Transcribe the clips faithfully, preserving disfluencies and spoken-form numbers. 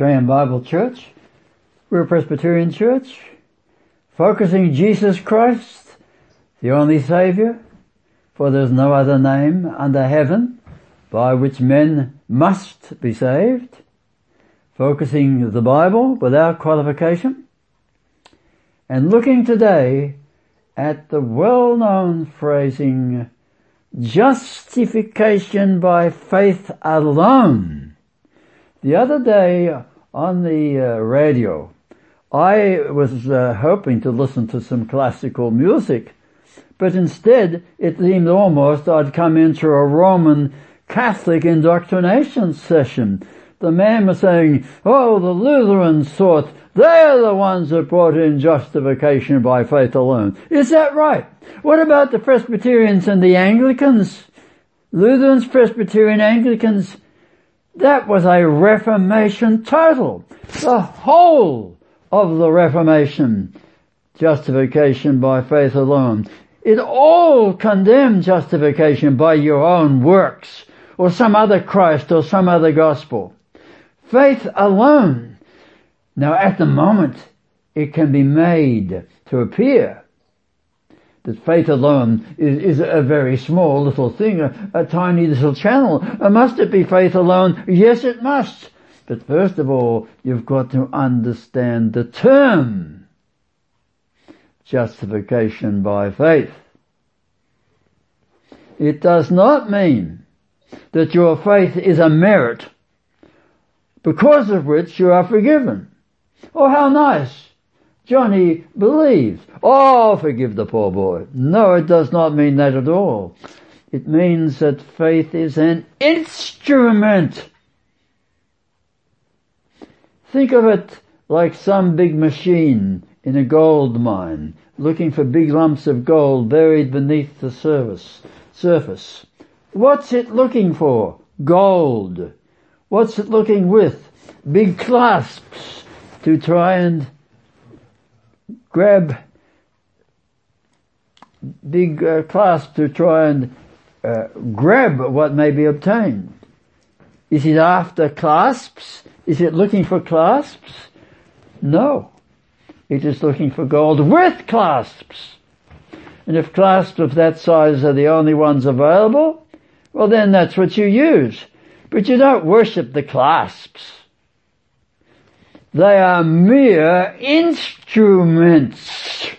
Australian Bible Church. We're a Presbyterian church, focusing Jesus Christ, the only Saviour, for there's no other name under heaven by which men must be saved, focusing the Bible without qualification, and looking today at the well-known phrasing, justification by faith alone. The other day on the uh, radio, I was uh, hoping to listen to some classical music, but instead it seemed almost I'd come into a Roman Catholic indoctrination session. The man was saying, oh, the Lutherans thought they're the ones that brought in justification by faith alone. Is that right? What about the Presbyterians and the Anglicans? Lutherans, Presbyterian, Anglicans, that was a Reformation total. The whole of the Reformation, justification by faith alone. It all condemned justification by your own works, or some other Christ, or some other gospel. Faith alone. Now at the moment, it can be made to appear that faith alone is, is a very small little thing, a, a tiny little channel. Uh, must it be faith alone? Yes, it must. But first of all, you've got to understand the term justification by faith. It does not mean that your faith is a merit because of which you are forgiven. Oh, how nice! Johnny believes. Oh, forgive the poor boy. No, it does not mean that at all. It means that faith is an instrument. Think of it like some big machine in a gold mine, looking for big lumps of gold buried beneath the surface. surface. What's it looking for? Gold. What's it looking with? Big clasps to try and grab, big uh, clasps to try and uh, grab what may be obtained. Is it after clasps? Is it looking for clasps? No. It is looking for gold with clasps. And if clasps of that size are the only ones available, well then that's what you use. But you don't worship the clasps. They are mere instruments.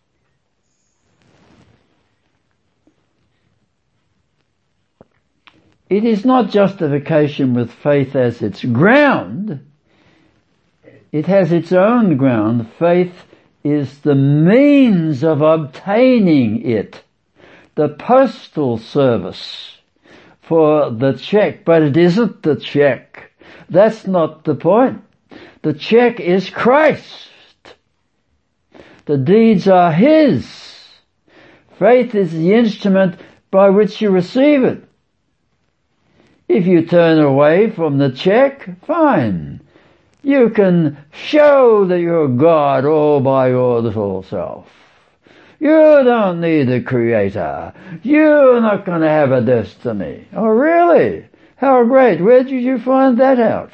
It is not justification with faith as its ground. It has its own ground. Faith is the means of obtaining it. The postal service for the check, but it isn't the check. That's not the point. The check is Christ. The deeds are His. Faith is the instrument by which you receive it. If you turn away from the check, fine. You can show that you're God all by your little self. You don't need a creator. You're not going to have a destiny. Oh, really? How great. Where did you find that out?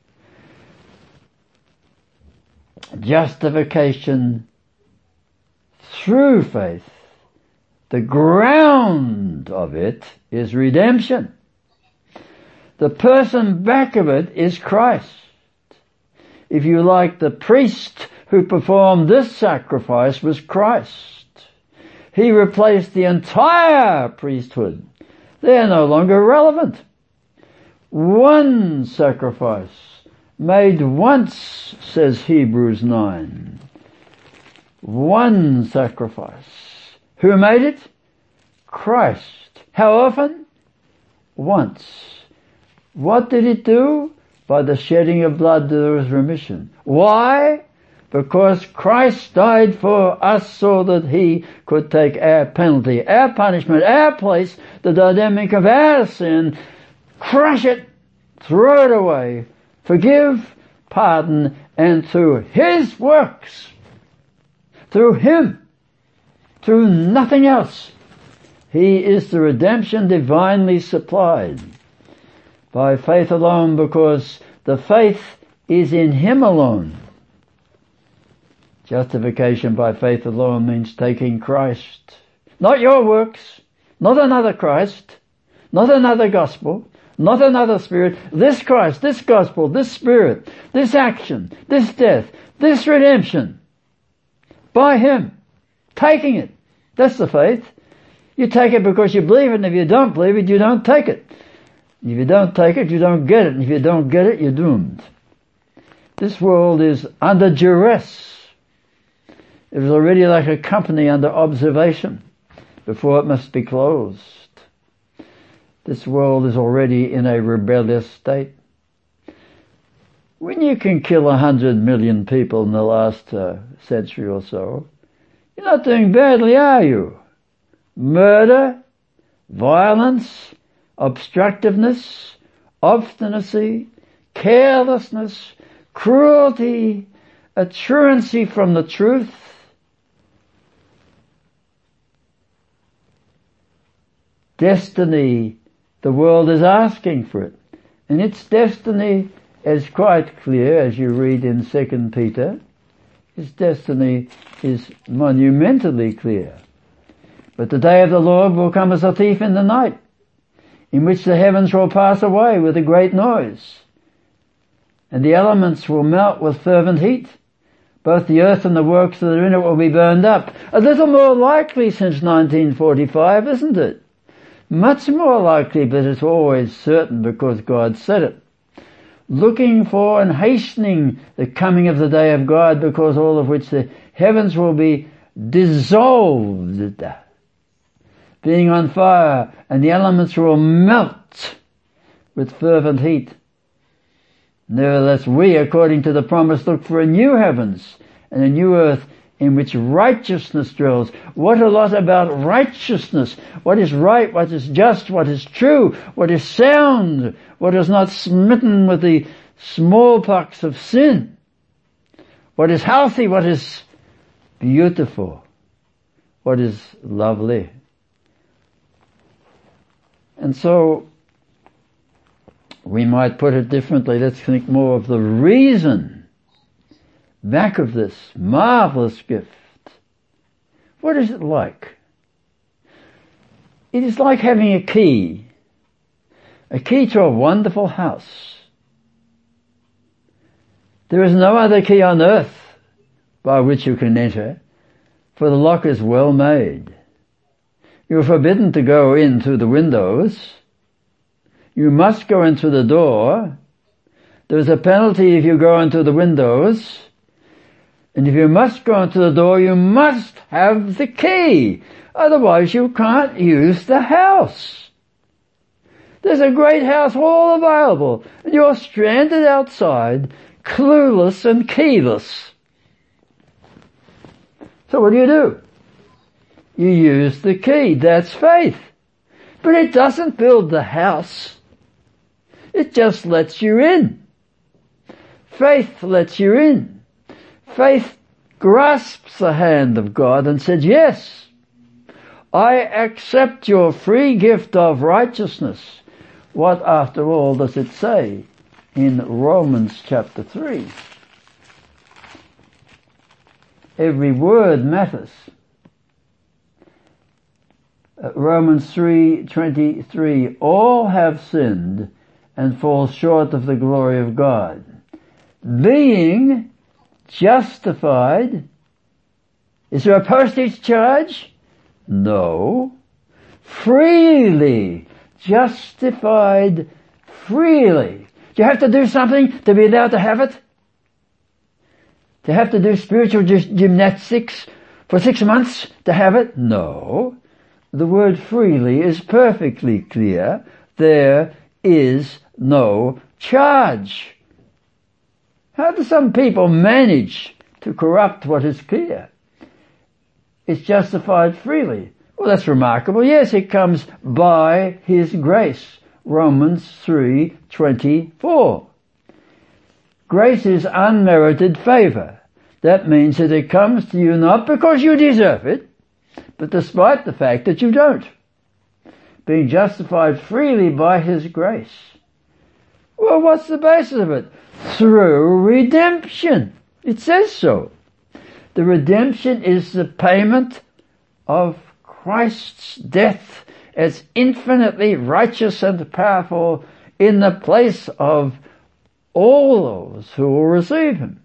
Justification through faith. The ground of it is redemption. The person back of it is Christ. If you like, the priest who performed this sacrifice was Christ. He replaced the entire priesthood. They are no longer relevant. One sacrifice made once, says Hebrews nine. One sacrifice. Who made it? Christ. How often? Once. What did it do? By the shedding of blood there was remission. Why? Because Christ died for us so that He could take our penalty, our punishment, our place, the dynamic of our sin, crush it, throw it away, forgive, pardon, and through His works, through Him, through nothing else, He is the redemption divinely supplied. By faith alone, because the faith is in Him alone. Justification by faith alone means taking Christ. Not your works, not another Christ, not another gospel, not another spirit. This Christ, this gospel, this spirit, this action, this death, this redemption. By Him. Taking it. That's the faith. You take it because you believe it, and if you don't believe it, you don't take it. If you don't take it, you don't get it, and if you don't get it, you're doomed. This world is under duress. It was already like a company under observation before it must be closed. This world is already in a rebellious state. When you can kill a hundred million people in the last uh, century or so, you're not doing badly, are you? Murder, violence, obstructiveness, obstinacy, carelessness, cruelty, a truancy from the truth. Destiny, the world is asking for it. And its destiny is quite clear, as you read in Second Peter. Its destiny is monumentally clear. But the day of the Lord will come as a thief in the night, in which the heavens will pass away with a great noise, and the elements will melt with fervent heat. Both the earth and the works that are in it will be burned up. A little more likely since nineteen forty-five, isn't it? Much more likely, but it's always certain because God said it. Looking for and hastening the coming of the day of God, because all of which the heavens will be dissolved, being on fire, and the elements will melt with fervent heat. Nevertheless, we, according to the promise, look for a new heavens and a new earth in which righteousness dwells. What a lot about righteousness. What is right, what is just, what is true, what is sound, what is not smitten with the smallpox of sin. What is healthy, what is beautiful, what is lovely. And so, we might put it differently. Let's think more of the reason back of this marvelous gift. What is it like? It is like having a key. A key to a wonderful house. There is no other key on earth by which you can enter, for the lock is well made. You are forbidden to go in through the windows. You must go in through the door. There is a penalty if you go into the windows. And if you must go into the door, you must have the key. Otherwise you can't use the house. There's a great house all available, and you're stranded outside, clueless and keyless. So what do you do? You use the key. That's faith. But it doesn't build the house. It just lets you in. Faith lets you in. Faith grasps the hand of God and says, yes, I accept your free gift of righteousness. What, after all, does it say in Romans chapter three? Every word matters. Uh, Romans three twenty-three, all have sinned and fall short of the glory of God, being justified. Is there a postage charge? No. Freely. Justified freely. Do you have to do something to be allowed to have it? To have to do spiritual gymnastics for six months to have it? No. The word freely is perfectly clear. There is no charge. How do some people manage to corrupt what is clear? It's justified freely. Well, that's remarkable. Yes, it comes by His grace. Romans three twenty-four. Grace is unmerited favor. That means that it comes to you not because you deserve it, but despite the fact that you don't. Being justified freely by His grace. Well, what's the basis of it? Through redemption. It says so. The redemption is the payment of Christ's death as infinitely righteous and powerful in the place of all those who will receive him.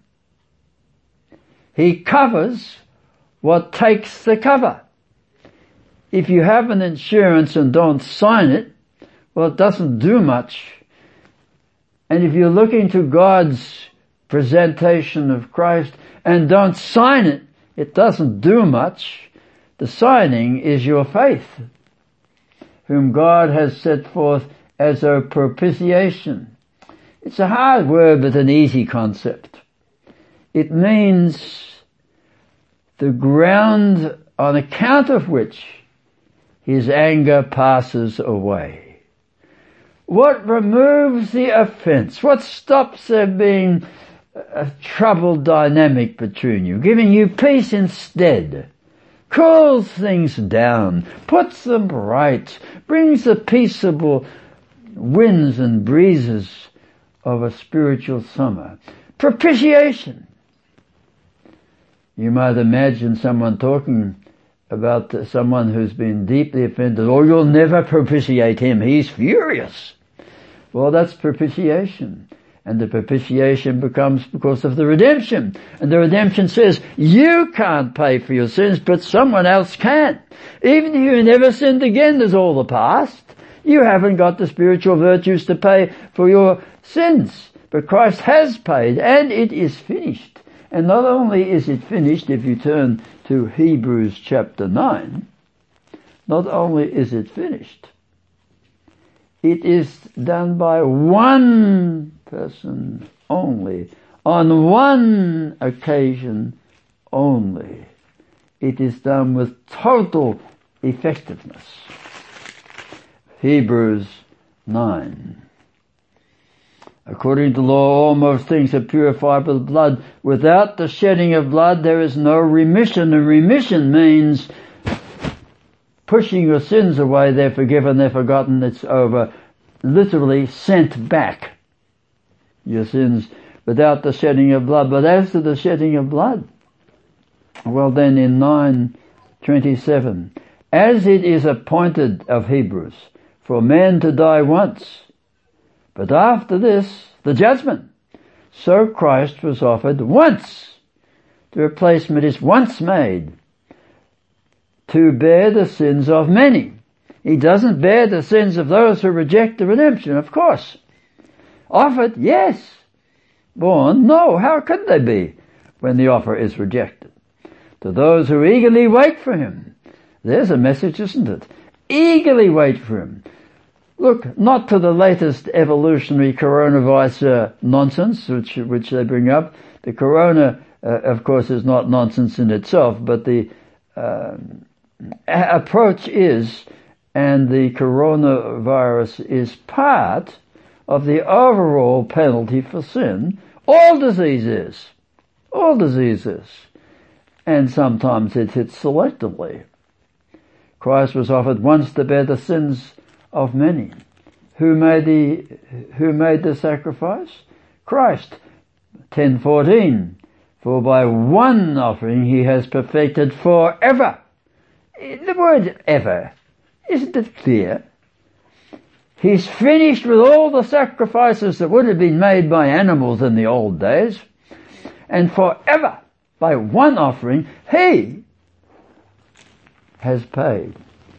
He covers what takes the cover. If you have an insurance and don't sign it, well, it doesn't do much. And if you're looking to God's presentation of Christ and don't sign it, it doesn't do much. The signing is your faith, whom God has set forth as a propitiation. It's a hard word but an easy concept. It means the ground on account of which his anger passes away. What removes the offense? What stops there being a troubled dynamic between you, giving you peace instead? Cools things down, puts them right, brings the peaceable winds and breezes of a spiritual summer. Propitiation. You might imagine someone talking about someone who's been deeply offended. Oh, you'll never propitiate him. He's furious. Well, that's propitiation. And the propitiation becomes because of the redemption. And the redemption says, you can't pay for your sins, but someone else can. Even if you never sinned again, there's all the past. You haven't got the spiritual virtues to pay for your sins. But Christ has paid, and it is finished. And not only is it finished, if you turn to Hebrews chapter nine, not only is it finished, it is done by one person only, on one occasion only. It is done with total effectiveness. Hebrews nine. According to law, all most things are purified with blood. Without the shedding of blood, there is no remission. And remission means pushing your sins away. They're forgiven, they're forgotten, it's over. Literally sent back. Your sins without the shedding of blood. But as to the shedding of blood, well then in nine twenty-seven, as it is appointed of Hebrews for man to die once, but after this, the judgment. So Christ was offered once. The replacement is once made to bear the sins of many. He doesn't bear the sins of those who reject the redemption, of course. Offered, yes. Born, no. How could they be when the offer is rejected? To those who eagerly wait for him. There's a message, isn't it? Eagerly wait for him. Look, not to the latest evolutionary coronavirus uh, nonsense, which which they bring up. The corona, uh, of course, is not nonsense in itself, but the uh, a- approach is, and the coronavirus is part of the overall penalty for sin. All disease is. All disease is. And sometimes it hits selectively. Christ was offered once to bear the sins of many. Who made the who made the sacrifice? Christ. ten fourteen. For by one offering he has perfected forever. The word ever, isn't it clear? He's finished with all the sacrifices that would have been made by animals in the old days, and forever, by one offering, he has paid.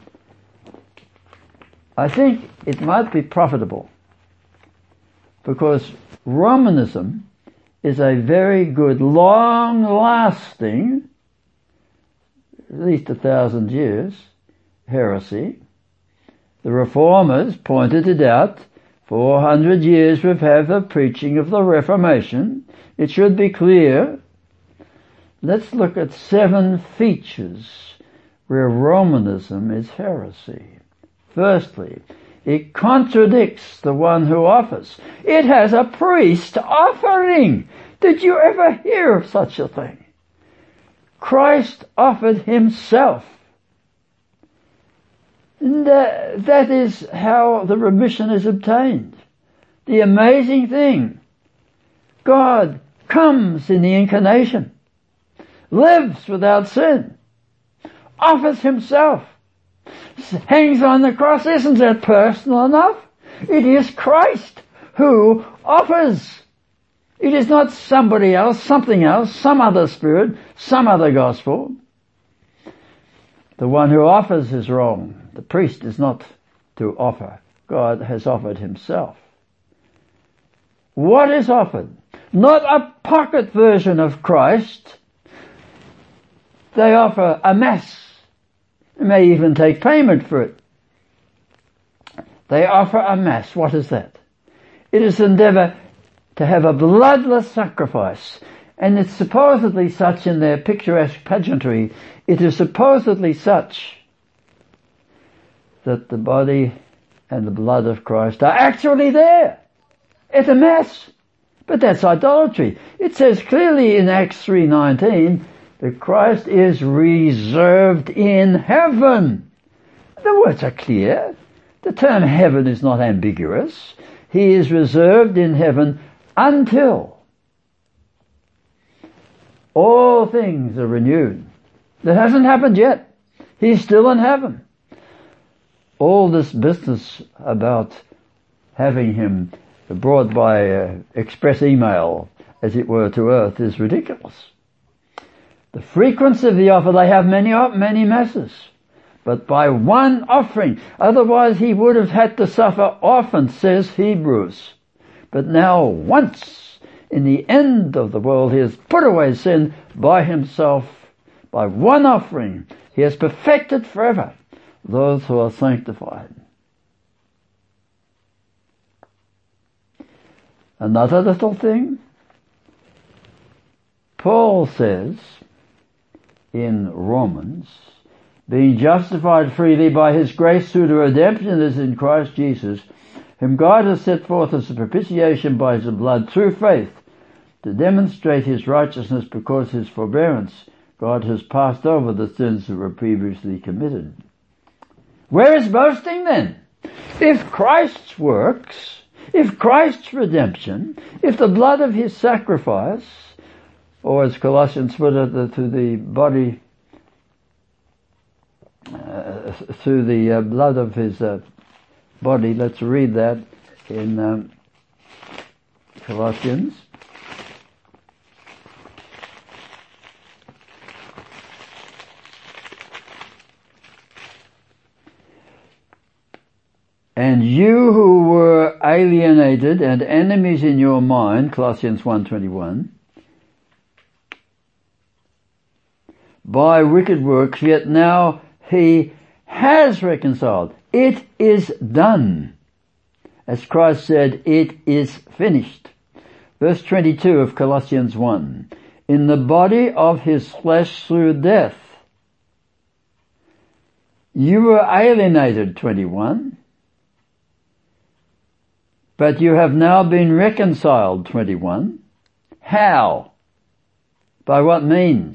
I think it might be profitable, because Romanism is a very good, long-lasting, at least a thousand years, heresy. The Reformers pointed it out. Four hundred years we've had the preaching of the Reformation. It should be clear. Let's look at seven features where Romanism is heresy. Firstly, it contradicts the one who offers. It has a priest offering. Did you ever hear of such a thing? Christ offered himself. And uh, that is how the remission is obtained. the amazing thing. God comes in the incarnation, lives without sin, offers himself, hangs on the cross. Isn't that personal enough? It is Christ who offers. It is not somebody else, something else, some other spirit, some other gospel. The one who offers is wrong. The priest is not to offer. God has offered himself. What is offered? Not a pocket version of Christ. They offer a mass. They may even take payment for it. They offer a mass. What is that? It is an endeavor to have a bloodless sacrifice. And it's supposedly such in their picturesque pageantry. It is supposedly such that the body and the blood of Christ are actually there at a mass. But that's idolatry. It says clearly in Acts three nineteen that Christ is reserved in heaven. The words are clear. The term heaven is not ambiguous. He is reserved in heaven until all things are renewed. That hasn't happened yet. He's still in heaven. All this business about having him brought by uh, express email, as it were, to earth is ridiculous. The frequency of the offer, they have many, many masses, but by one offering. Otherwise he would have had to suffer often, says Hebrews. But now once, in the end of the world, he has put away sin by himself. By one offering, he has perfected forever those who are sanctified. Another little thing, Paul says in Romans, being justified freely by his grace through the redemption that is in Christ Jesus, whom God has set forth as a propitiation by his blood through faith, to demonstrate his righteousness, because his forbearance God has passed over the sins that were previously committed. Where is boasting then? If Christ's works, if Christ's redemption, if the blood of his sacrifice, or as Colossians put it, the, through the body, uh, through the uh, blood of his uh, body, let's read that in um, Colossians. And you who were alienated and enemies in your mind, Colossians one twenty-one, by wicked works, yet now he has reconciled. It is done. As Christ said, it is finished. Verse twenty-two of Colossians one, in the body of his flesh through death. You were alienated, twenty-one. But you have now been reconciled, twenty-one. How? By what means?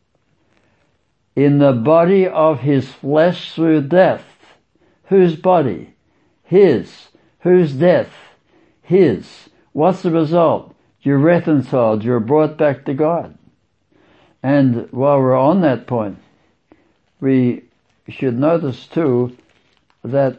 In the body of his flesh through death. Whose body? His. Whose death? His. What's the result? You're reconciled. You're brought back to God. And while we're on that point, we should notice too that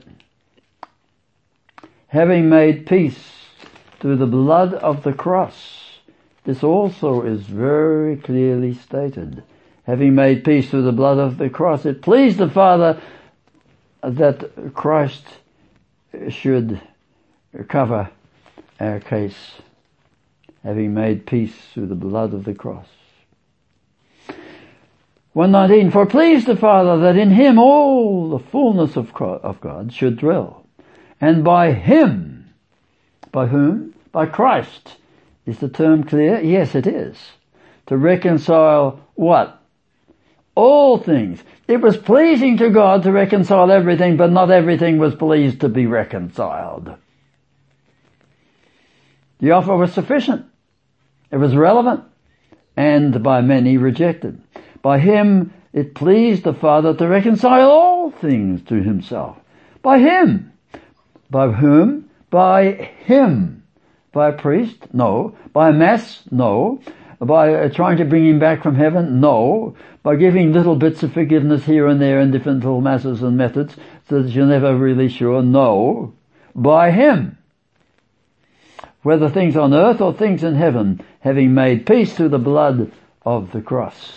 having made peace through the blood of the cross, this also is very clearly stated. Having made peace through the blood of the cross, it pleased the Father that Christ should cover our case, having made peace through the blood of the cross. one nineteen, for it pleased the Father that in him all the fullness of God should dwell. And by him, by whom? By Christ. Is the term clear? Yes, it is. To reconcile what? All things. It was pleasing to God to reconcile everything, but not everything was pleased to be reconciled. The offer was sufficient. It was relevant, and by many rejected. By him it pleased the Father to reconcile all things to himself. By him. By whom? By him. By a priest? No. By a mass? No. By uh, trying to bring him back from heaven? No. By giving little bits of forgiveness here and there in different little masses and methods so that you're never really sure? No. By him. Whether things on earth or things in heaven, having made peace through the blood of the cross.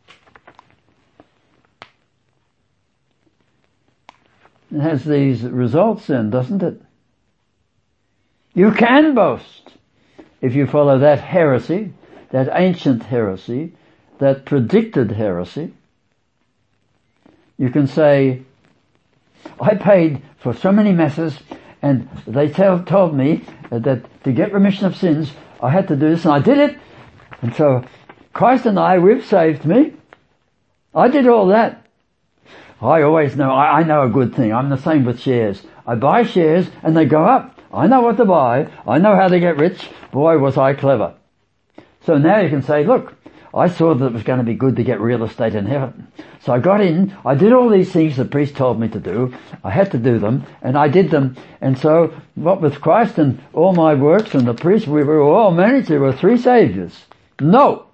It has these results then, doesn't it? You can boast if you follow that heresy, that ancient heresy, that predicted heresy. You can say, I paid for so many masses and they tell, told me that to get remission of sins I had to do this and I did it. And so Christ and I, we've saved me. I did all that. I always know, I, I know a good thing. I'm the same with shares. I buy shares and they go up. I know what to buy. I know how to get rich. Boy, was I clever. So now you can say, look, I saw that it was going to be good to get real estate in heaven. So I got in, I did all these things the priest told me to do. I had to do them, and I did them. And so, what with Christ and all my works and the priest, we were all managed. There were three saviors. No!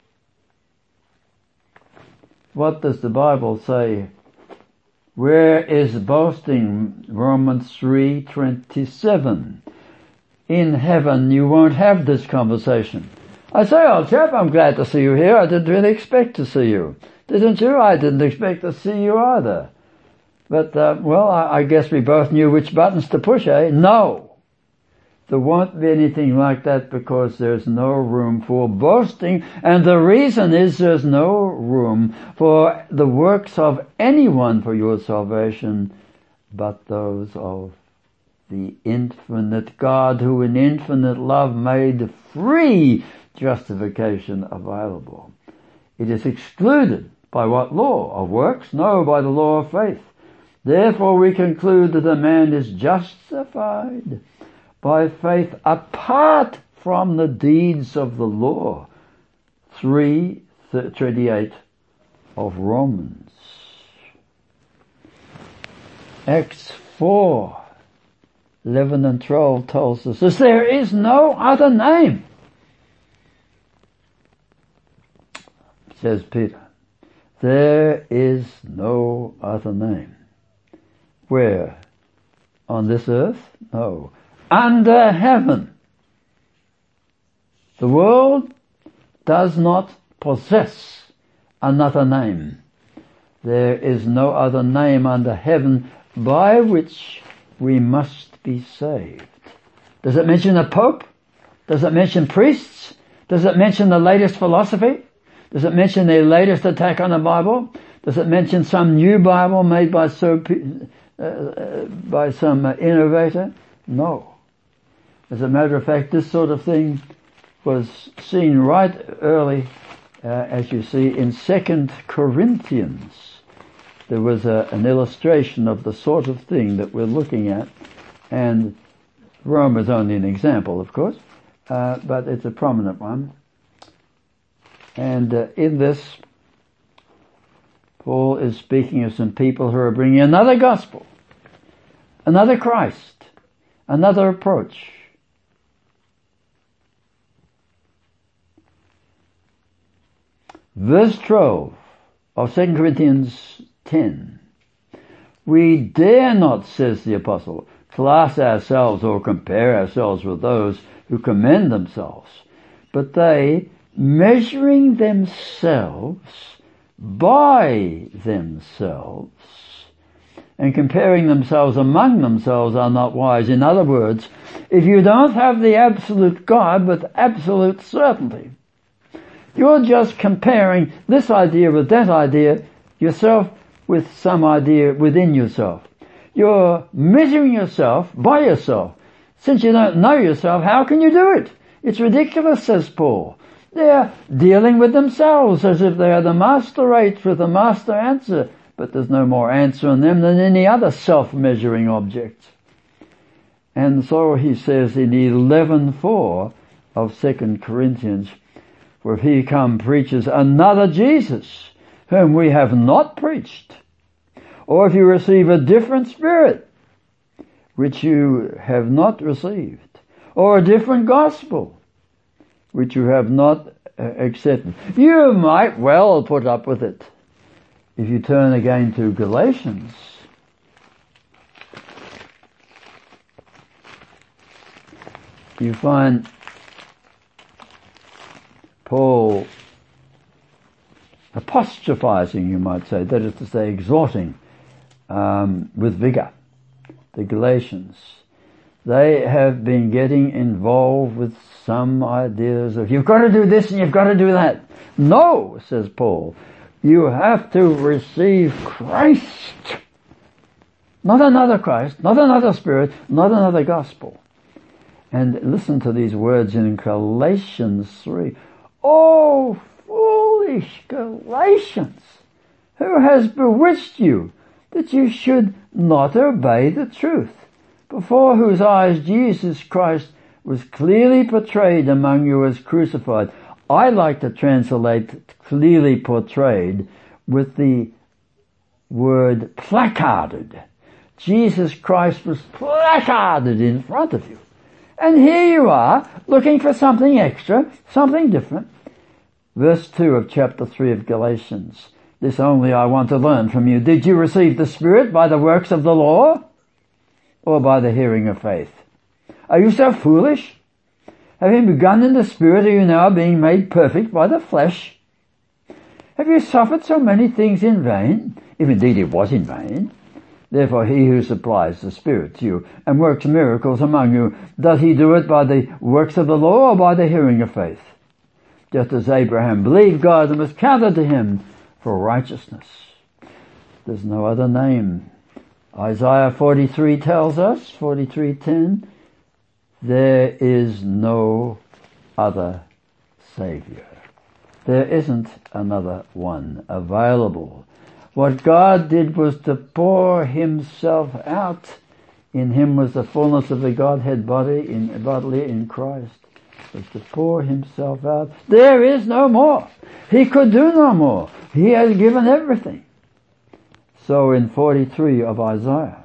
What does the Bible say? Where is boasting? Romans three twenty-seven. In heaven you won't have this conversation. I say, old chap, I'm glad to see you here. I didn't really expect to see you. Didn't you? I didn't expect to see you either. But, uh, well, I, I guess we both knew which buttons to push, eh? No. There won't be anything like that because there's no room for boasting. And the reason is there's no room for the works of anyone for your salvation but those of the infinite God who in infinite love made free justification available. It is excluded by what law? Of works? No, by the law of faith. Therefore we conclude that a man is justified by faith apart from the deeds of the law. three twenty-eight of Romans. Acts four eleven and twelve tells us this, there is no other name, says Peter. There is no other name. Where? On this earth? No. Under heaven. The world does not possess another name. There is no other name under heaven by which we must be saved. Does it mention a pope? Does it mention priests? Does it mention the latest philosophy? Does it mention the latest attack on the Bible? Does it mention some new Bible made by so uh, by some uh, innovator? No. As a matter of fact, this sort of thing was seen right early, uh, as you see in Second Corinthians. There was a, an illustration of the sort of thing that we're looking at, and Rome is only an example, of course, uh, but it's a prominent one. And uh, in this, Paul is speaking of some people who are bringing another gospel, another Christ, another approach. Verse twelve of Second Corinthians ten. We dare not, says the apostle, class ourselves or compare ourselves with those who commend themselves, but they, measuring themselves by themselves and comparing themselves among themselves, are not wise. In other words, if you don't have the absolute God with absolute certainty, you're just comparing this idea with that idea, yourself with some idea within yourself. You're measuring yourself by yourself. Since you don't know yourself, how can you do it? It's ridiculous, says Paul. They're dealing with themselves as if they are the master race with the master answer, but there's no more answer in them than any other self-measuring object. And so he says in eleven four of Second Corinthians, for if he come preaches another Jesus, whom we have not preached, or if you receive a different spirit, which you have not received, or a different gospel, which you have not uh, accepted. You might well put up with it. If you turn again to Galatians, you find Paul apostrophizing, you might say, that is to say, exhorting um, with vigor the Galatians. They have been getting involved with some ideas of, you've got to do this and you've got to do that. No, says Paul, you have to receive Christ. Not another Christ, not another Spirit, not another gospel. And listen to these words in Galatians three. Oh, foolish Galatians, who has bewitched you that you should not obey the truth, before whose eyes Jesus Christ was clearly portrayed among you as crucified. I like to translate clearly portrayed with the word placarded. Jesus Christ was placarded in front of you. And here you are, looking for something extra, something different. Verse two of chapter three of Galatians. This only I want to learn from you. Did you receive the Spirit by the works of the law, or by the hearing of faith? Are you so foolish? Having begun in the Spirit, are you now being made perfect by the flesh? Have you suffered so many things in vain? If indeed it was in vain. Therefore he who supplies the Spirit to you and works miracles among you, does he do it by the works of the law or by the hearing of faith? Just as Abraham believed God and was counted to him for righteousness. There's no other name. Isaiah forty-three tells us, forty-three ten, there is no other Savior. There isn't another one available. What God did was to pour himself out. In him was the fullness of the Godhead body in, bodily in Christ. Was to pour himself out. There is no more. He could do no more. He has given everything. So in forty-three of Isaiah,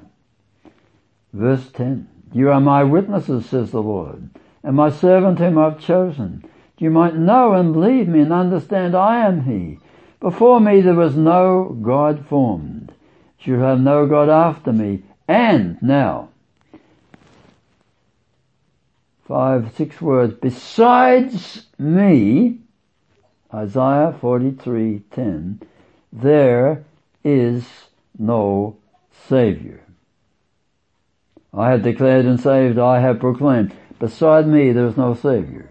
verse ten, you are my witnesses, says the Lord, and my servant whom I've chosen. You might know and believe me and understand I am he. Before me there was no God formed. You have no God after me. And now, five, six words, besides me, Isaiah forty-three ten, there is no Savior. I have declared and saved, I have proclaimed. Beside me there is no Savior.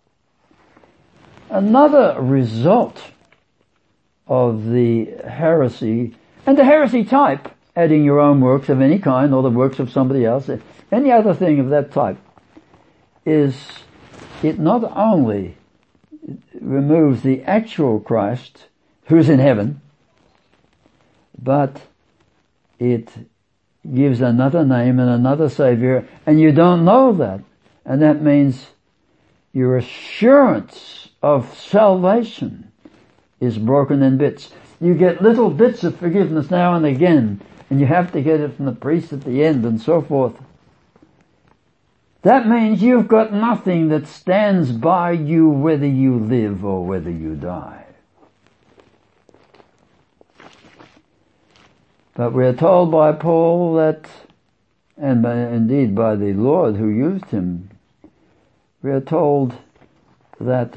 Another result of the heresy, and the heresy type, adding your own works of any kind or the works of somebody else, any other thing of that type, is it not only removes the actual Christ who's in heaven, but it gives another name and another Savior, and you don't know that. And that means your assurance of salvation is broken in bits. You get little bits of forgiveness now and again, and you have to get it from the priest at the end and so forth. That means you've got nothing that stands by you whether you live or whether you die. But we're told by Paul that, and by, indeed by the Lord who used him, we are told that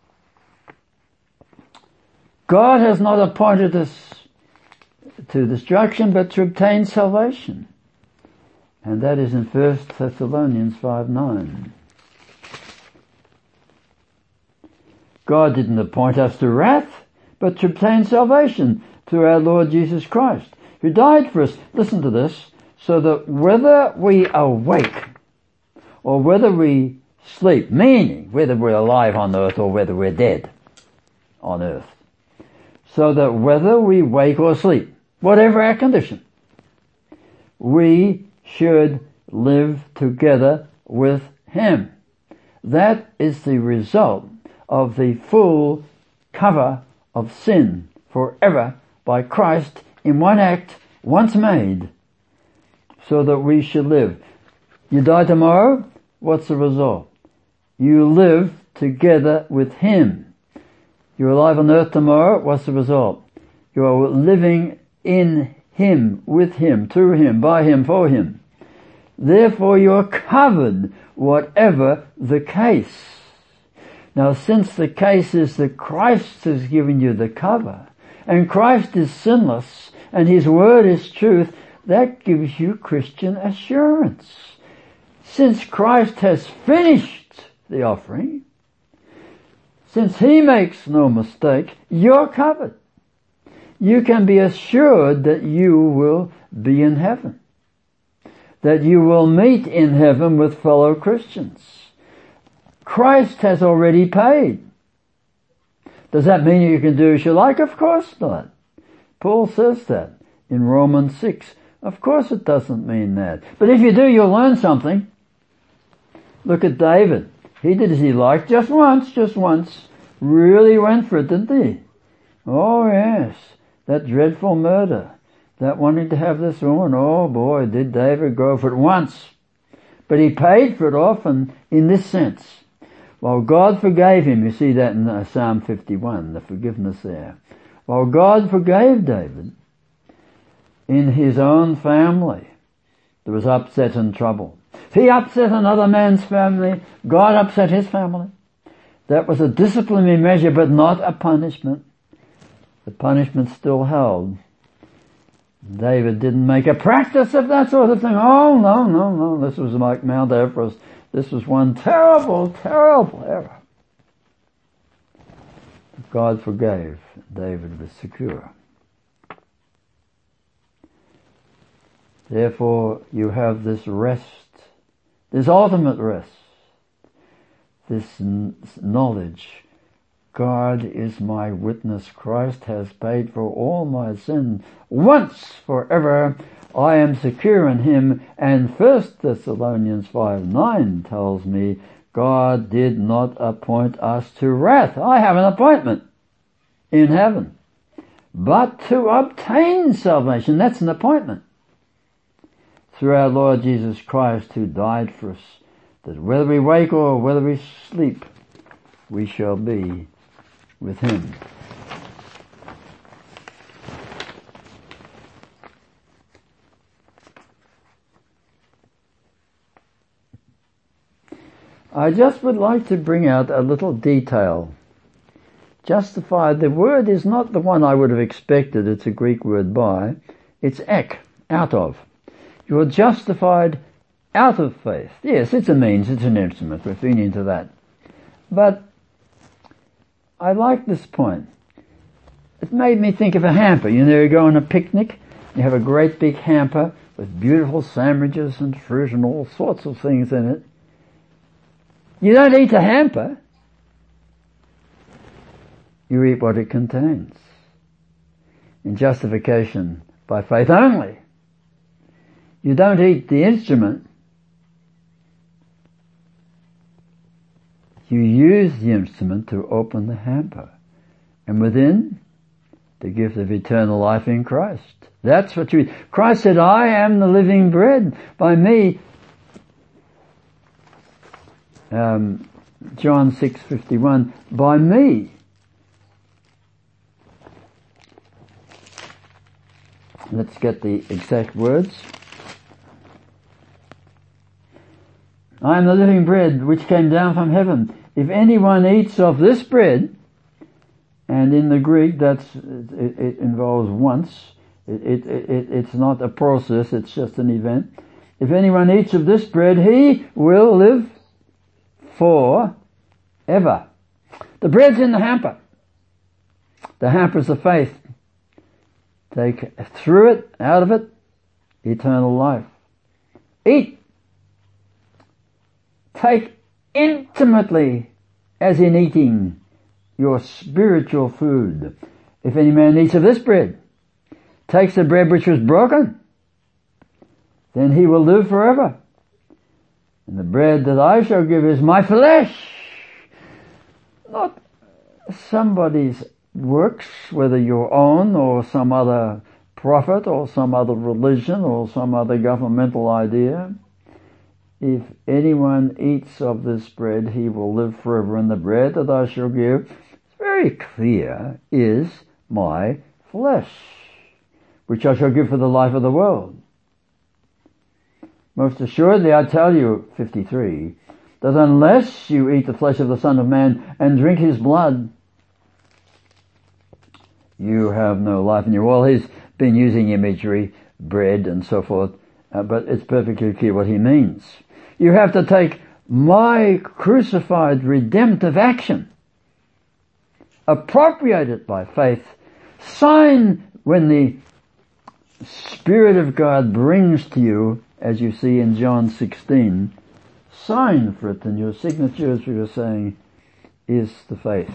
God has not appointed us to destruction but to obtain salvation. And that is in First Thessalonians five nine. God didn't appoint us to wrath, but to obtain salvation through our Lord Jesus Christ, who died for us, listen to this, so that whether we awake or whether we sleep, meaning whether we're alive on earth or whether we're dead on earth, so that whether we wake or sleep, whatever our condition, we should live together with him. That is the result of the full cover of sin forever by Christ in one act, once made, so that we should live. You die tomorrow, what's the result? You live together with Him. You're alive on earth tomorrow, what's the result? You are living in Him, with Him, through Him, by Him, for Him. Therefore you are covered, whatever the case. Now, since the case is that Christ has given you the cover, and Christ is sinless, and His Word is truth, that gives you Christian assurance. Since Christ has finished the offering, since He makes no mistake, you're covered. You can be assured that you will be in heaven, that you will meet in heaven with fellow Christians. Christ has already paid. Does that mean you can do as you like? Of course not. Paul says that in Romans six. Of course it doesn't mean that. But if you do, you'll learn something. Look at David. He did as he liked just once, just once. Really went for it, didn't he? Oh yes. That dreadful murder. That wanting to have this woman. Oh boy, did David go for it once. But he paid for it often in this sense. While God forgave him, you see that in Psalm fifty-one, the forgiveness there. While God forgave David, in his own family, there was upset and trouble. He upset another man's family, God upset his family. That was a disciplinary measure, but not a punishment. The punishment still held. David didn't make a practice of that sort of thing. Oh, no, no, no. This was like Mount Everest. This was one terrible, terrible error. God forgave. David was secure. Therefore, you have this rest, this ultimate rest, this n- knowledge. God is my witness. Christ has paid for all my sin once forever. I am secure in Him. And First Thessalonians five nine tells me God did not appoint us to wrath. I have an appointment in heaven. But to obtain salvation, that's an appointment. Through our Lord Jesus Christ, who died for us, that whether we wake or whether we sleep, we shall be with Him. I just would like to bring out a little detail. Justified, the word is not the one I would have expected. It's a Greek word by. It's ek, out of. You are justified out of faith. Yes, it's a means, it's an instrument. We're feeding into that. But I like this point. It made me think of a hamper. You know, you go on a picnic, you have a great big hamper with beautiful sandwiches and fruit and all sorts of things in it. You don't eat the hamper. You eat what it contains. In justification by faith only. You don't eat the instrument. You use the instrument to open the hamper. And within, the gift of eternal life in Christ. That's what you eat. Christ said, I am the living bread. By me, um, John six fifty-one, by me. Let's get the exact words. I am the living bread which came down from heaven. If anyone eats of this bread, and in the Greek that's, it, it involves once, it, it, it, it's not a process, it's just an event. If anyone eats of this bread, he will live forever. The bread's in the hamper. The hamper's the faith. Take through it, out of it, eternal life. Eat. Take intimately, as in eating, your spiritual food. If any man eats of this bread, takes the bread which was broken, then he will live forever. And the bread that I shall give is my flesh. Not somebody's works, whether your own or some other prophet or some other religion or some other governmental idea. if anyone eats of this bread, he will live forever, and the bread that I shall give, it's very clear, is my flesh, which I shall give for the life of the world. Most assuredly I tell you, fifty-three, that unless you eat the flesh of the Son of Man and drink his blood, you have no life in you. Well, he's been using imagery, bread and so forth, uh, but it's perfectly clear what he means. You have to take my crucified redemptive action, appropriate it by faith, sign when the Spirit of God brings to you, as you see in John sixteen, sign for it, and your signature, as we were saying, is the faith.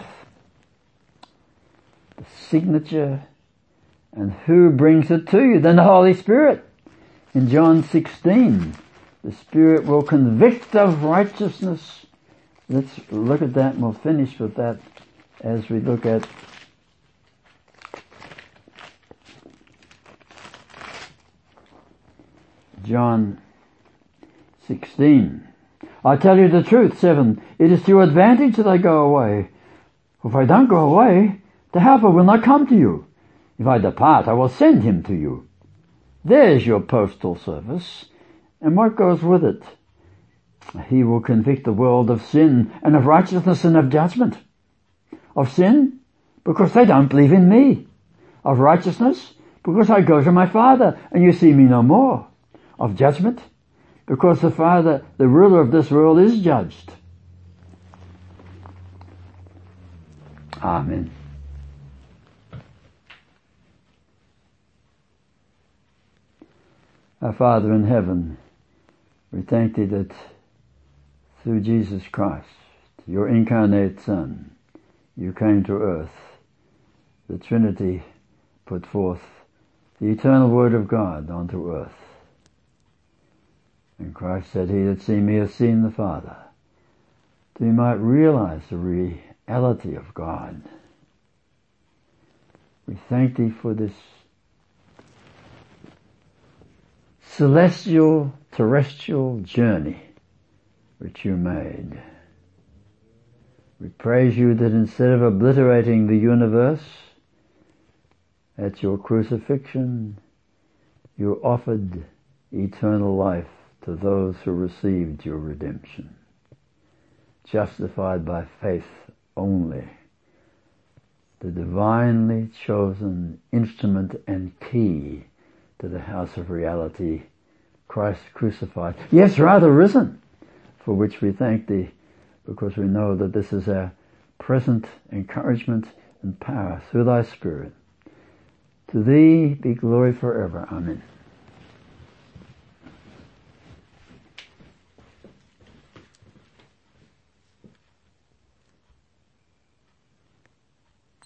The signature, and who brings it to you? Then the Holy Spirit. In John sixteen, the Spirit will convict of righteousness. Let's look at that, and we'll finish with that as we look at John sixteen. I tell you the truth, seven, it is to your advantage that I go away. If I don't go away, the Helper will not come to you. If I depart, I will send him to you. There's your postal service. And what goes with it? He will convict the world of sin and of righteousness and of judgment. Of sin, because they don't believe in me. Of righteousness, because I go to my Father and you see me no more. Of judgment, because the Father, the ruler of this world, is judged. Amen. Our Father in heaven, we thank thee that through Jesus Christ, your incarnate Son, you came to earth. The Trinity put forth the eternal Word of God onto earth. And Christ said, he that seen me has seen the Father, that we might realize the reality of God. We thank thee for this celestial, terrestrial journey which you made. We praise you that instead of obliterating the universe at your crucifixion, you offered eternal life to those who received your redemption, justified by faith only, the divinely chosen instrument and key to the house of reality, Christ crucified, yes, rather risen, for which we thank thee, because we know that this is our present encouragement and power through thy Spirit. To thee be glory forever. Amen.